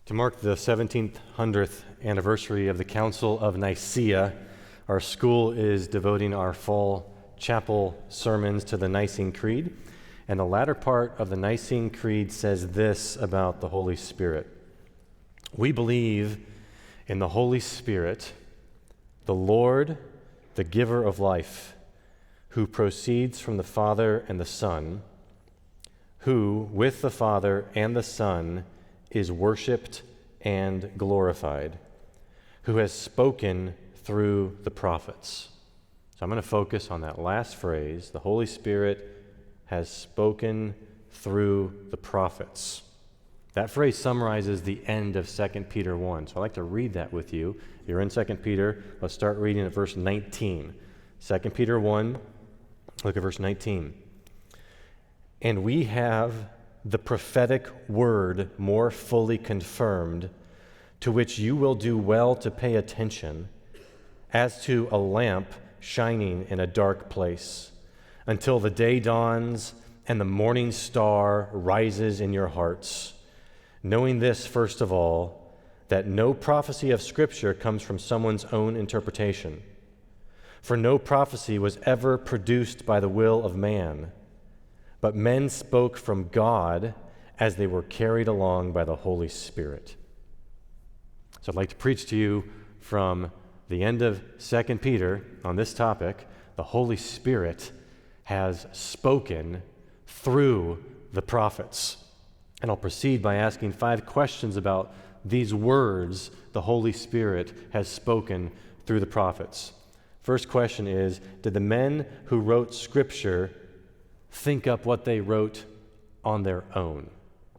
To mark the 1700th anniversary of the Council of Nicaea, our school is devoting our fall chapel sermons to the Nicene Creed. And the latter part of the Nicene Creed says this about the Holy Spirit. We believe in the Holy Spirit, the Lord, the giver of life, who proceeds from the Father and the Son, who, with the Father and the Son, is worshiped and glorified, who has spoken through the prophets. So I'm going to focus on that last phrase, the Holy Spirit has spoken through the prophets. That phrase summarizes the end of 2 Peter 1. So I'd like to read that with you. You're in 2 Peter. Let's start reading at verse 19. 2 Peter 1, look at verse 19. And we have the prophetic word more fully confirmed, to which you will do well to pay attention, as to a lamp shining in a dark place, until the day dawns and the morning star rises in your hearts, knowing this, first of all, that no prophecy of Scripture comes from someone's own interpretation. For no prophecy was ever produced by the will of man, but men spoke from God as they were carried along by the Holy Spirit. So I'd like to preach to you from the end of 2 Peter on this topic. The Holy Spirit has spoken through the prophets. And I'll proceed by asking 5 questions about these words the Holy Spirit has spoken through the prophets. First question is, did the men who wrote Scripture think up what they wrote on their own?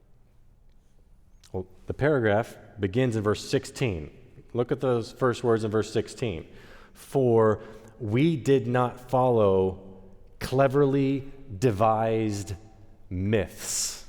Well, the paragraph begins in verse 16. Look at those first words in verse 16. For we did not follow cleverly devised myths.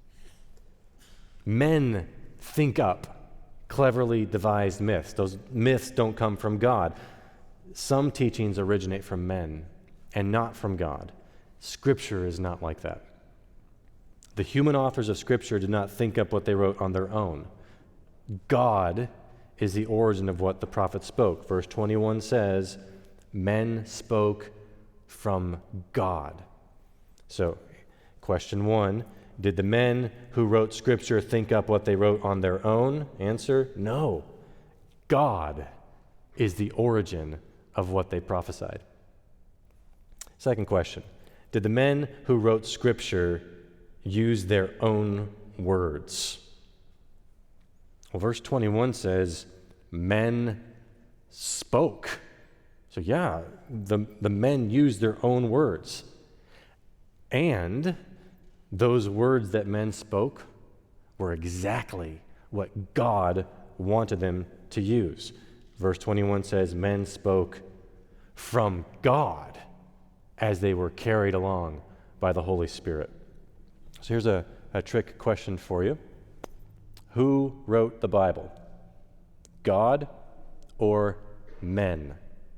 Men think up cleverly devised myths. Those myths don't come from God. Some teachings originate from men and not from God. Scripture is not like that. The human authors of Scripture did not think up what they wrote on their own. God is the origin of what the prophets spoke. Verse 21 says, men spoke from God. So, question 1, did the men who wrote Scripture think up what they wrote on their own? Answer, no. God is the origin of what they prophesied. Second question, did the men who wrote Scripture use their own words? Well, verse 21 says, men spoke. So yeah, the men used their own words. And those words that men spoke were exactly what God wanted them to use. Verse 21 says, men spoke from God as they were carried along by the Holy Spirit. So here's a trick question for you. Who wrote the Bible? God or men?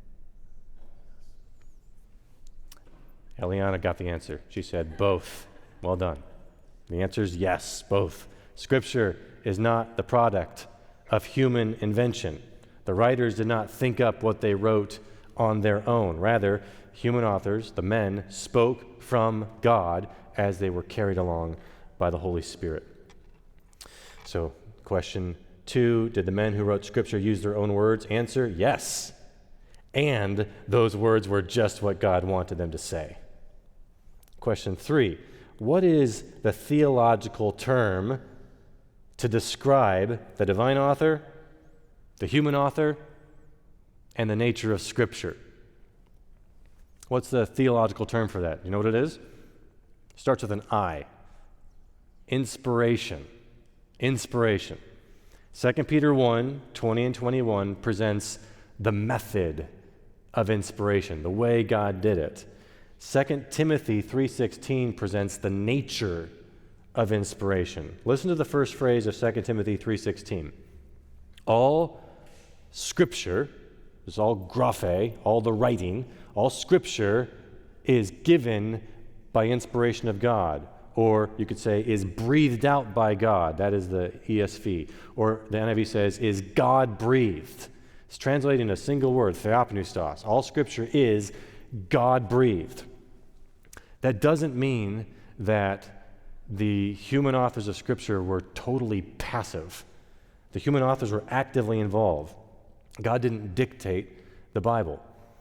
Eliana got the answer. She said both. Well done. The answer is yes, both. Scripture is not the product of human invention. The writers did not think up what they wrote on their own. Rather, human authors, the men, spoke from God as they were carried along by the Holy Spirit. So, question 2, did the men who wrote Scripture use their own words? Answer, yes. And those words were just what God wanted them to say. Question 3, what is the theological term to describe the divine author, the human author, and the nature of Scripture? What's the theological term for that? You know what it is? Starts with an I. Inspiration. Inspiration. 2 Peter 1, 20 and 21 presents the method of inspiration, the way God did it. 2 Timothy 3:16 presents the nature of inspiration. Listen to the first phrase of 2 Timothy 3:16. All Scripture, this is all graphe, all the writing, all Scripture is given by inspiration of God. Or you could say, is breathed out by God. That is the ESV. Or the NIV says, is God breathed. It's translating a single word, theopneustos. All Scripture is God breathed. That doesn't mean that the human authors of Scripture were totally passive. The human authors were actively involved. God didn't dictate the Bible.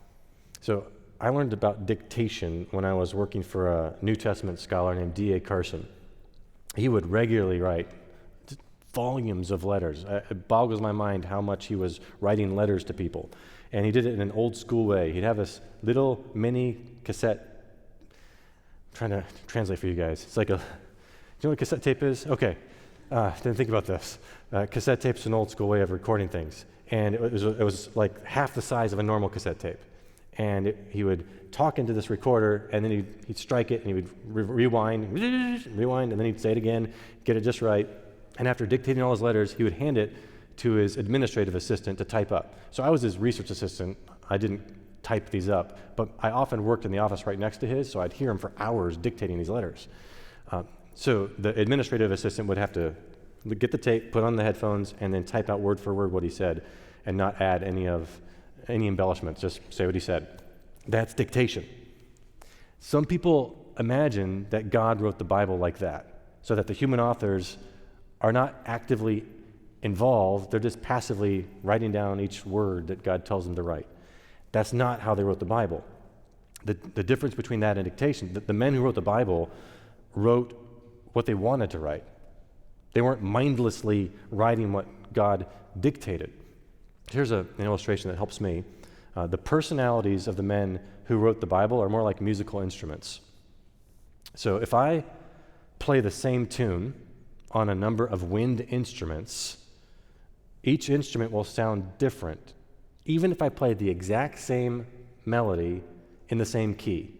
So I learned about dictation when I was working for a New Testament scholar named D.A. Carson. He would regularly write volumes of letters. It boggles my mind how much he was writing letters to people. And he did it in an old school way. He'd have this little mini cassette. I'm trying to translate for you guys. It's like do you know what cassette tape is? Okay. Didn't think about this. Cassette tape's an old school way of recording things. And it was like half the size of a normal cassette tape. And he would talk into this recorder, and then he'd strike it, and he would rewind, and then he'd say it again, get it just right. And after dictating all his letters, he would hand it to his administrative assistant to type up. So I was his research assistant. I didn't type these up, but I often worked in the office right next to his, so I'd hear him for hours dictating these letters. So the administrative assistant would have to get the tape, put on the headphones, and then type out word for word what he said, and not add any embellishments, just say what he said. That's dictation. Some people imagine that God wrote the Bible like that, so that the human authors are not actively involved, they're just passively writing down each word that God tells them to write. That's not how they wrote the Bible. The difference between that and dictation, the men who wrote the Bible wrote what they wanted to write. They weren't mindlessly writing what God dictated. Here's an illustration that helps me. The personalities of the men who wrote the Bible are more like musical instruments. So if I play the same tune on a number of wind instruments, each instrument will sound different, even if I play the exact same melody in the same key.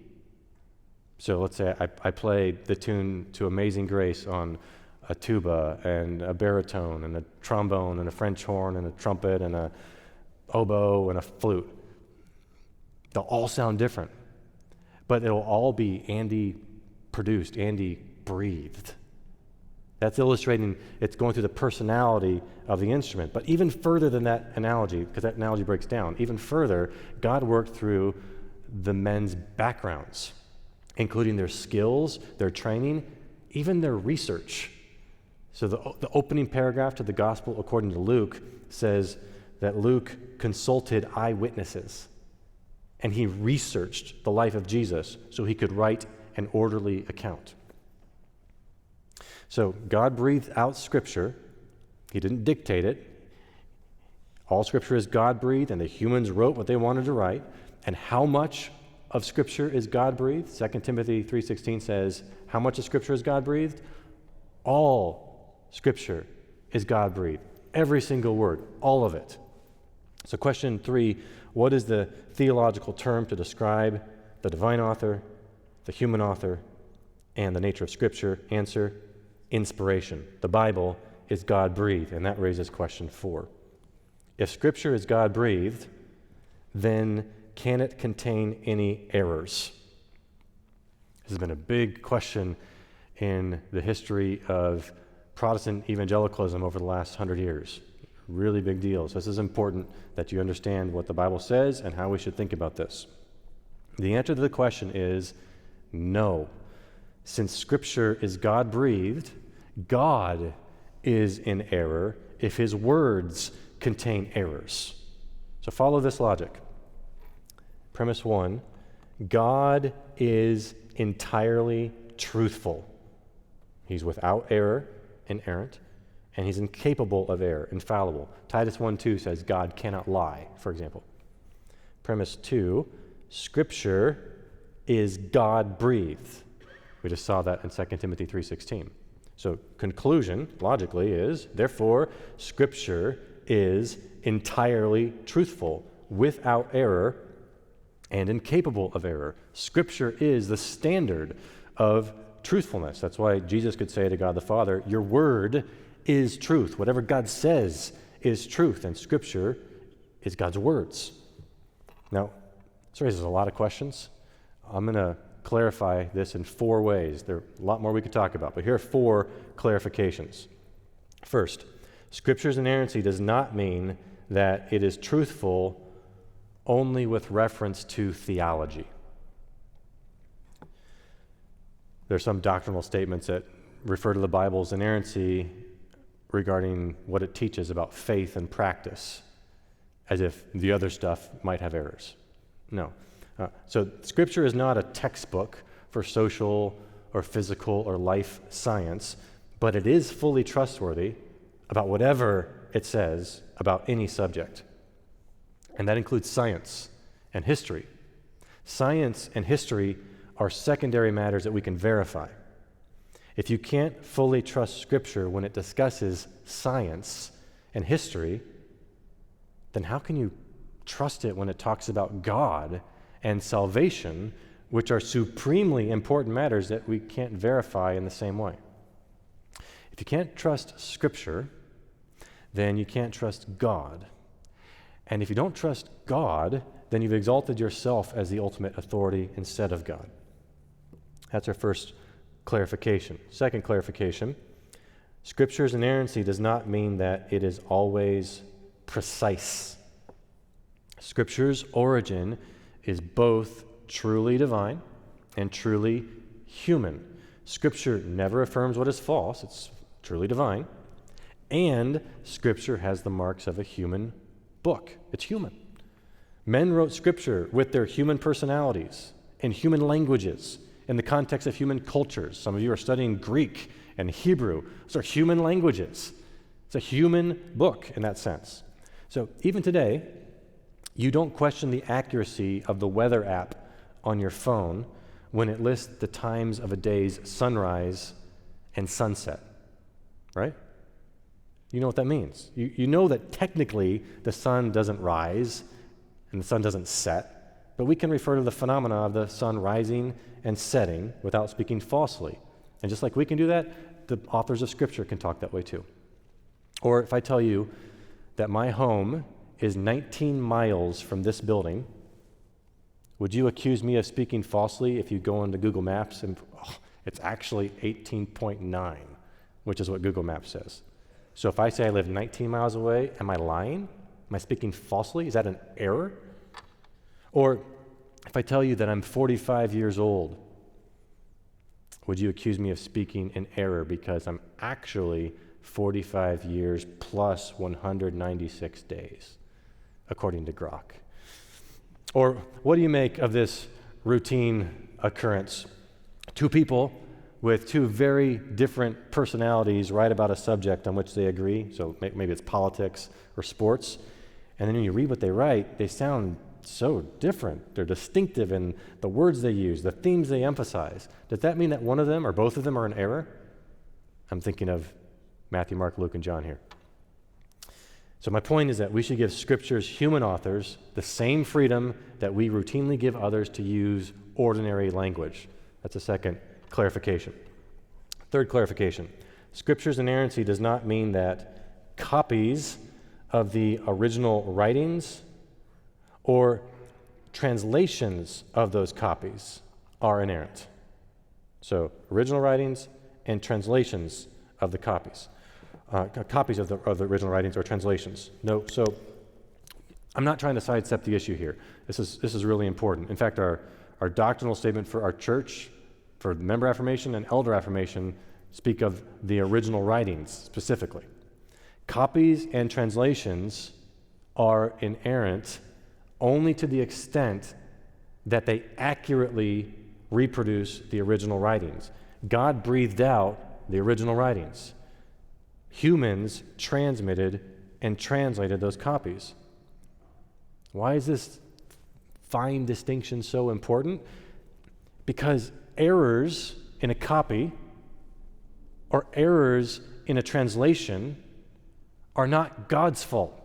So let's say I played the tune to Amazing Grace on a tuba and a baritone and a trombone and a French horn and a trumpet and a oboe and a flute. They'll all sound different, but it'll all be Andy produced, Andy breathed. That's illustrating, it's going through the personality of the instrument. But even further than that analogy, because that analogy breaks down, even further, God worked through the men's backgrounds, including their skills, their training, even their research. So the opening paragraph to the gospel according to Luke says that Luke consulted eyewitnesses, and he researched the life of Jesus so he could write an orderly account. So God breathed out Scripture. He didn't dictate it. All Scripture is God-breathed, and the humans wrote what they wanted to write. And how much of Scripture is God-breathed? 2 Timothy 3:16 says, how much of Scripture is God-breathed? All Scripture is God-breathed. Every single word, all of it. So question 3, what is the theological term to describe the divine author, the human author, and the nature of Scripture? Answer, inspiration. The Bible is God-breathed, and that raises question 4. If Scripture is God-breathed, then can it contain any errors? This has been a big question in the history of Protestant evangelicalism over the last 100 years. Really big deal. So this is important that you understand what the Bible says and how we should think about this. The answer to the question is no. Since Scripture is God-breathed, God is in error if His words contain errors. So follow this logic. Premise 1, God is entirely truthful. He's without error, inerrant, and He's incapable of error, infallible. Titus 1:2 says God cannot lie, for example. Premise 2, Scripture is God-breathed. We just saw that in 2 Timothy 3:16. So conclusion, logically, is, therefore, Scripture is entirely truthful, without error, and incapable of error. Scripture is the standard of truthfulness. That's why Jesus could say to God the Father, your word is truth. Whatever God says is truth, and Scripture is God's words. Now, this raises a lot of questions. I'm going to clarify this in 4 ways. There are a lot more we could talk about, but here are 4 clarifications. First, Scripture's inerrancy does not mean that it is truthful only with reference to theology. There are some doctrinal statements that refer to the Bible's inerrancy regarding what it teaches about faith and practice, as if the other stuff might have errors. No. So Scripture is not a textbook for social or physical or life science, but it is fully trustworthy about whatever it says about any subject. And that includes science and history. Science and history are secondary matters that we can verify. If you can't fully trust Scripture when it discusses science and history, then how can you trust it when it talks about God and salvation, which are supremely important matters that we can't verify in the same way? If you can't trust Scripture, then you can't trust God. And if you don't trust God, then you've exalted yourself as the ultimate authority instead of God. That's our first clarification. Second clarification, Scripture's inerrancy does not mean that it is always precise. Scripture's origin is both truly divine and truly human. Scripture never affirms what is false, it's truly divine, and Scripture has the marks of a human book. It's human. Men wrote Scripture with their human personalities, in human languages, in the context of human cultures. Some of you are studying Greek and Hebrew. Those are human languages. It's a human book in that sense. So even today, you don't question the accuracy of the weather app on your phone when it lists the times of a day's sunrise and sunset, right? You know what that means. You know that technically the sun doesn't rise and the sun doesn't set, but we can refer to the phenomena of the sun rising and setting without speaking falsely. And just like we can do that, the authors of Scripture can talk that way too. Or if I tell you that my home is 19 miles from this building, would you accuse me of speaking falsely if you go into Google Maps and it's actually 18.9, which is what Google Maps says? So if I say I live 19 miles away, am I lying? Am I speaking falsely? Is that an error? Or if I tell you that I'm 45 years old, would you accuse me of speaking in error because I'm actually 45 years plus 196 days, according to Grok? Or what do you make of this routine occurrence? 2 people with 2 very different personalities write about a subject on which they agree, so maybe it's politics or sports, and then when you read what they write, they sound so different. They're distinctive in the words they use, the themes they emphasize. Does that mean that one of them or both of them are in error? I'm thinking of Matthew, Mark, Luke, and John here. So my point is that we should give Scripture's human authors the same freedom that we routinely give others to use ordinary language. That's a second clarification. Third clarification, Scripture's inerrancy does not mean that copies of the original writings or translations of those copies are inerrant. So original writings and translations of the copies. Copies of the original writings or translations. No, so I'm not trying to sidestep the issue here. This is really important. In fact, our doctrinal statement for our church, for member affirmation and elder affirmation, speak of the original writings specifically. Copies and translations are inerrant only to the extent that they accurately reproduce the original writings. God breathed out the original writings. Humans transmitted and translated those copies. Why is this fine distinction so important? Because errors in a copy or errors in a translation are not God's fault.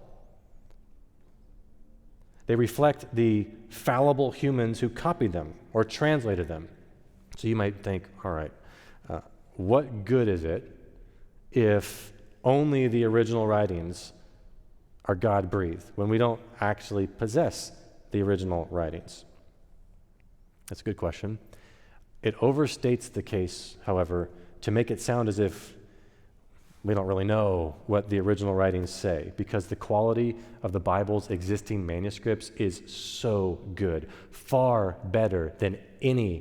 They reflect the fallible humans who copied them or translated them. So you might think, all right, what good is it if only the original writings are God-breathed when we don't actually possess the original writings? That's a good question. It overstates the case, however, to make it sound as if we don't really know what the original writings say, because the quality of the Bible's existing manuscripts is so good, far better than any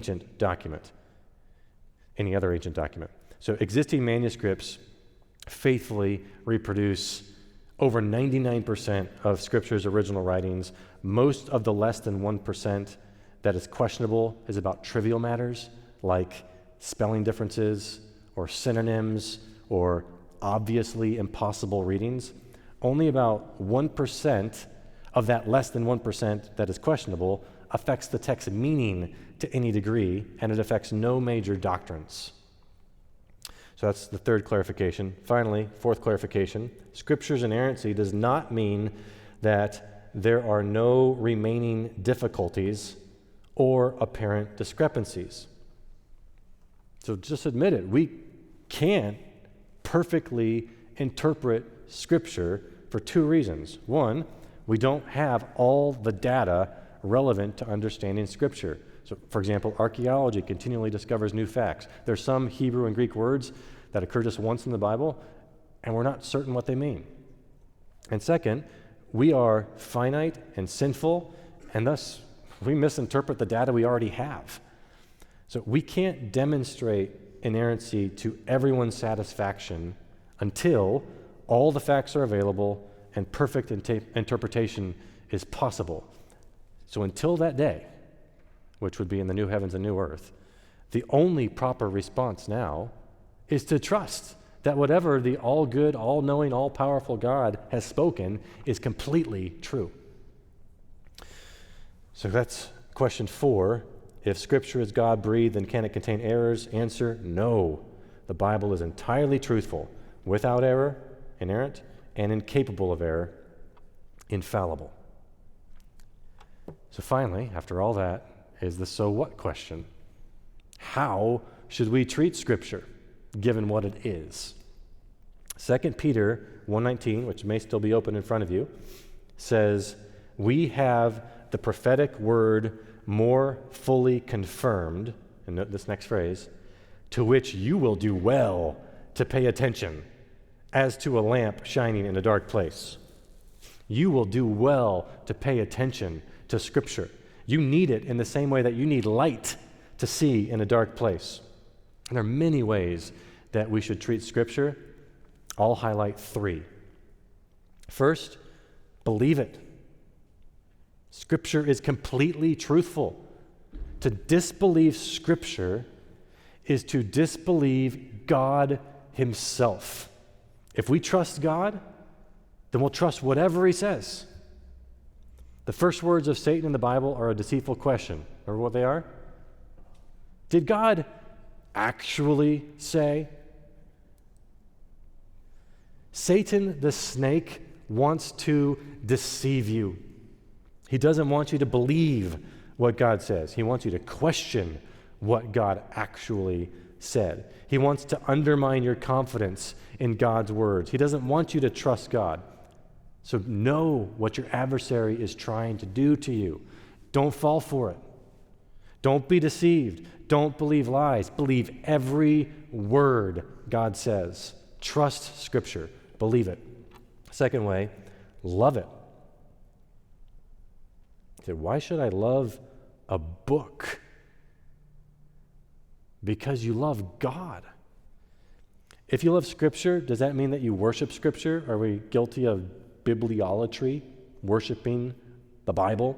other ancient document. So existing manuscripts faithfully reproduce over 99% of Scripture's original writings. Most of the less than 1% that is questionable is about trivial matters like spelling differences or synonyms or obviously impossible readings. Only about 1% of that less than 1% that is questionable affects the text's meaning to any degree, and it affects no major doctrines. So that's the third clarification. Finally, fourth clarification, Scripture's inerrancy does not mean that there are no remaining difficulties or apparent discrepancies. So just admit it, we can't perfectly interpret Scripture for two reasons. One, we don't have all the data relevant to understanding Scripture. So, for example, archaeology continually discovers new facts. There's some Hebrew and Greek words that occur just once in the Bible, and we're not certain what they mean. And second, we are finite and sinful, and thus we misinterpret the data we already have. So we can't demonstrate inerrancy to everyone's satisfaction until all the facts are available and perfect interpretation is possible. So until that day, which would be in the new heavens and new earth, the only proper response now is to trust that whatever the all-good, all-knowing, all-powerful God has spoken is completely true. So that's question 4. If Scripture is God-breathed, then can it contain errors? Answer, no. The Bible is entirely truthful, without error, inerrant, and incapable of error, infallible. So finally, after all that, is the so what question. How should we treat Scripture, given what it is? 2 Peter 1:19, which may still be open in front of you, says, we have the prophetic word more fully confirmed, and note this next phrase, to which you will do well to pay attention, as to a lamp shining in a dark place. You will do well to pay attention to Scripture. You need it in the same way that you need light to see in a dark place. And there are many ways that we should treat Scripture. I'll highlight 3. First, believe it. Scripture is completely truthful. To disbelieve Scripture is to disbelieve God Himself. If we trust God, then we'll trust whatever He says. The first words of Satan in the Bible are a deceitful question. Remember what they are? Did God actually say? Satan, the snake, wants to deceive you. He doesn't want you to believe what God says. He wants you to question what God actually said. He wants to undermine your confidence in God's words. He doesn't want you to trust God. So know what your adversary is trying to do to you. Don't fall for it. Don't be deceived. Don't believe lies. Believe every word God says. Trust Scripture. Believe it. Second way, love it. You say, why should I love a book? Because you love God. If you love Scripture, does that mean that you worship Scripture? Are we guilty of bibliolatry, worshiping the Bible?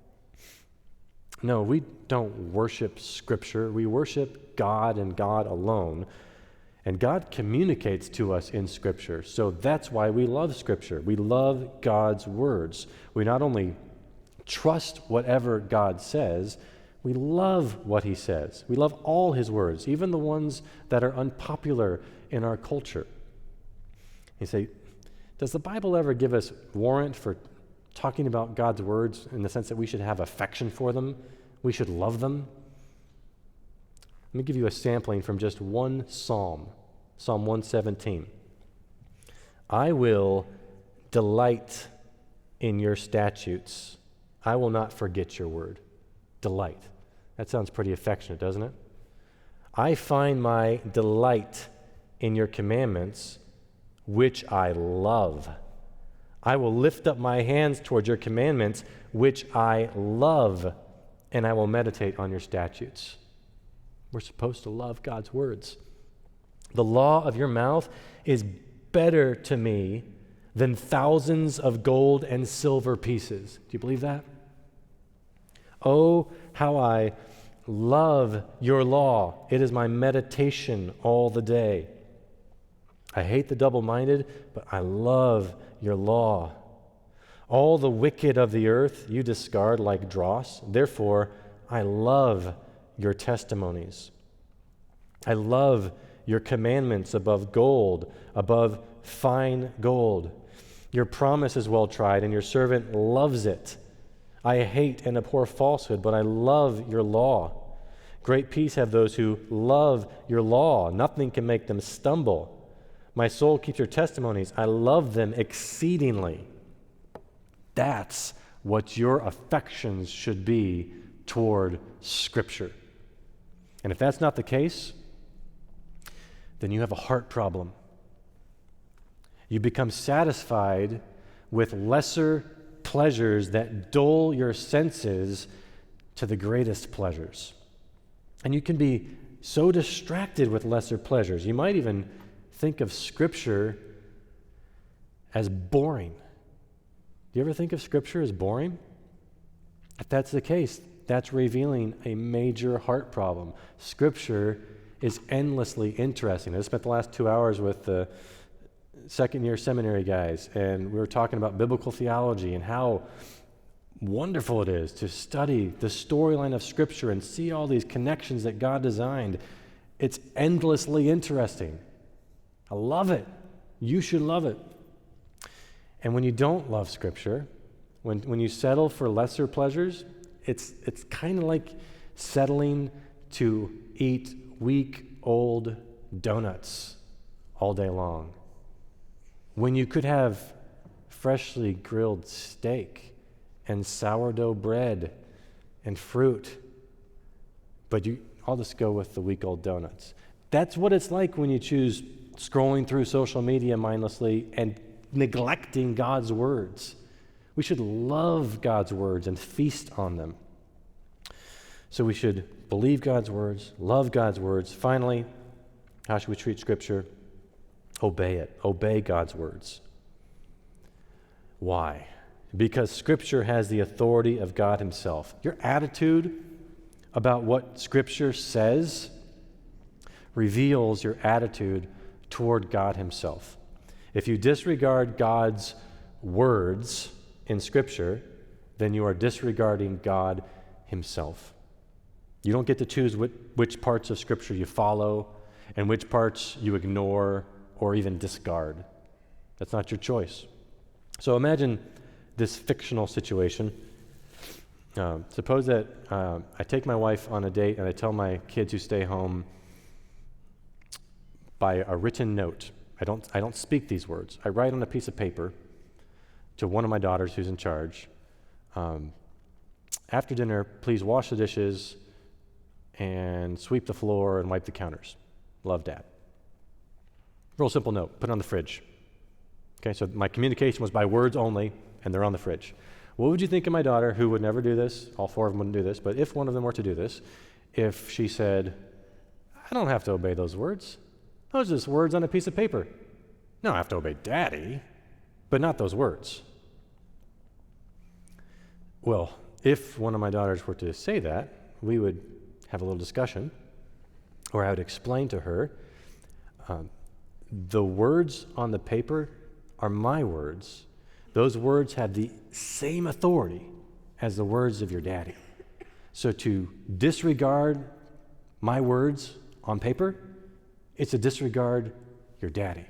No, we don't worship Scripture. We worship God and God alone. And God communicates to us in Scripture. So that's why we love Scripture. We love God's words. We not only trust whatever God says, we love what He says. We love all His words, even the ones that are unpopular in our culture. You say, does the Bible ever give us warrant for talking about God's words in the sense that we should have affection for them? We should love them? Let me give you a sampling from just one psalm, Psalm 117. I will delight in your statutes. I will not forget your word. Delight. That sounds pretty affectionate, doesn't it? I find my delight in your commandments, which I love. I will lift up my hands toward your commandments, which I love, and I will meditate on your statutes. We're supposed to love God's words. The law of your mouth is better to me than thousands of gold and silver pieces. Do you believe that? Oh, how I love your law. It is my meditation all the day. I hate the double-minded, but I love your law. All the wicked of the earth you discard like dross. Therefore, I love your testimonies. I love your commandments above gold, above fine gold. Your promise is well tried, and your servant loves it. I hate and abhor falsehood, but I love your law. Great peace have those who love your law. Nothing can make them stumble. My soul keeps your testimonies. I love them exceedingly. That's what your affections should be toward Scripture. And if that's not the case, then you have a heart problem. You become satisfied with lesser pleasures that dull your senses to the greatest pleasures. And you can be so distracted with lesser pleasures. You might even think of Scripture as boring. Do you ever think of Scripture as boring? If that's the case, that's revealing a major heart problem. Scripture is endlessly interesting. I spent the last 2 hours with the second-year seminary guys, and we were talking about biblical theology and how wonderful it is to study the storyline of Scripture and see all these connections that God designed. It's endlessly interesting. I love it. You should love it. And when you don't love Scripture, when you settle for lesser pleasures, it's kind of like settling to eat week-old donuts all day long. When you could have freshly grilled steak and sourdough bread and fruit, but I'll just go with the week-old donuts. That's what it's like when you choose scrolling through social media mindlessly and neglecting God's words. We should love God's words and feast on them. So we should believe God's words, love God's words. Finally, how should we treat Scripture? Obey it. Obey God's words. Why? Because Scripture has the authority of God Himself. Your attitude about what Scripture says reveals your attitude toward God Himself. If you disregard God's words in Scripture, then you are disregarding God Himself. You don't get to choose which parts of Scripture you follow and which parts you ignore or even discard. That's not your choice. So imagine this fictional situation. Suppose that I take my wife on a date and I tell my kids who stay home by a written note. I don't speak these words. I write on a piece of paper to one of my daughters who's in charge. After dinner, please wash the dishes and sweep the floor and wipe the counters. Love, Dad. Real simple note. Put it on the fridge. Okay, so my communication was by words only, and they're on the fridge. What would you think of my daughter, who would never do this? All four of them wouldn't do this, but if one of them were to do this, if she said, I don't have to obey those words. Those are just words on a piece of paper. No, I have to obey Daddy, but not those words. Well, if one of my daughters were to say that, we would have a little discussion, where I would explain to her, the words on the paper are my words. Those words have the same authority as the words of your daddy. So to disregard my words on paper, it's to disregard your daddy.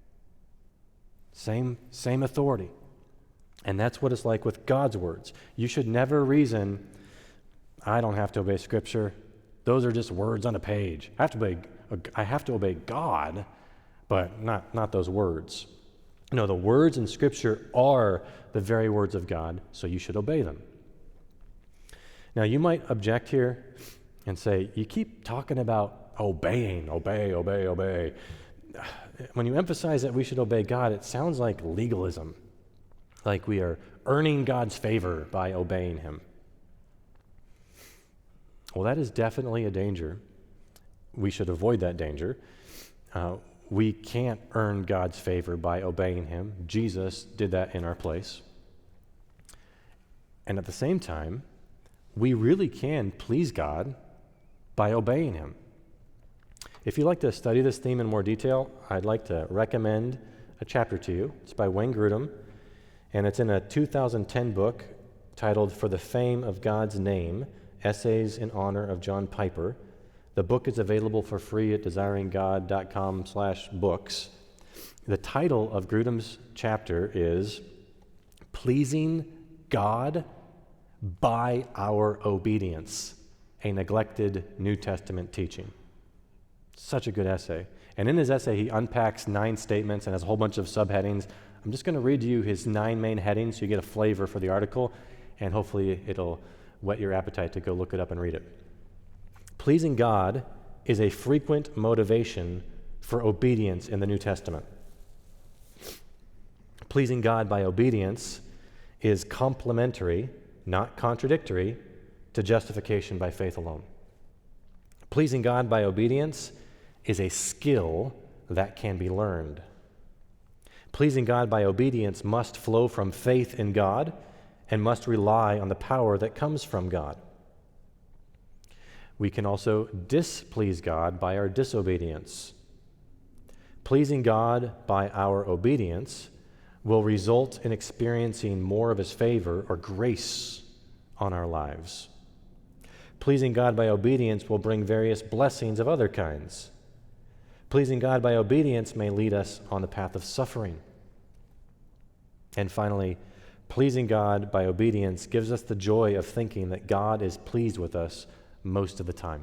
Same authority. And that's what it's like with God's words. You should never reason, I don't have to obey Scripture. Those are just words on a page. I have to obey God, but not those words. No, the words in Scripture are the very words of God, so you should obey them. Now, you might object here and say, you keep talking about obeying, obey. When you emphasize that we should obey God, it sounds like legalism, like we are earning God's favor by obeying him. Well, that is definitely a danger. We should avoid that danger. We can't earn God's favor by obeying him. Jesus did that in our place. And at the same time, we really can please God by obeying him. If you'd like to study this theme in more detail, I'd like to recommend a chapter to you. It's by Wayne Grudem, and it's in a 2010 book titled For the Fame of God's Name, Essays in Honor of John Piper. The book is available for free at desiringgod.com/books. The title of Grudem's chapter is Pleasing God by Our Obedience, a Neglected New Testament Teaching. Such a good essay. And in his essay, he unpacks 9 statements and has a whole bunch of subheadings. I'm just going to read you his 9 main headings so you get a flavor for the article, and hopefully it'll whet your appetite to go look it up and read it. Pleasing God is a frequent motivation for obedience in the New Testament. Pleasing God by obedience is complementary, not contradictory, to justification by faith alone. Pleasing God by obedience is a skill that can be learned. Pleasing God by obedience must flow from faith in God and must rely on the power that comes from God. We can also displease God by our disobedience. Pleasing God by our obedience will result in experiencing more of his favor or grace on our lives. Pleasing God by obedience will bring various blessings of other kinds. Pleasing God by obedience may lead us on the path of suffering. And finally, pleasing God by obedience gives us the joy of thinking that God is pleased with us most of the time.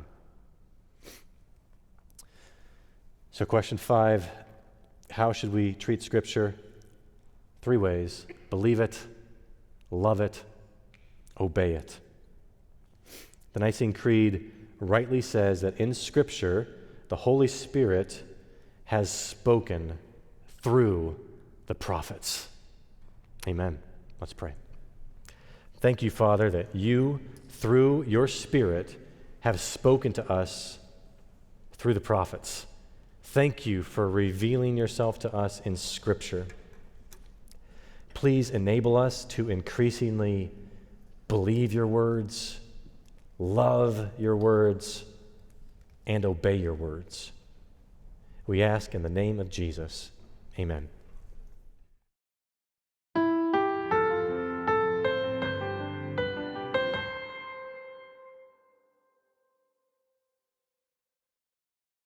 So question 5, how should we treat Scripture? 3 ways: believe it, love it, obey it. The Nicene Creed rightly says that in Scripture, the Holy Spirit has spoken through the prophets. Amen. Let's pray. Thank you, Father, that you, through your Spirit, have spoken to us through the prophets. Thank you for revealing yourself to us in Scripture. Please enable us to increasingly believe your words, love your words, and obey your words. We ask in the name of Jesus. Amen.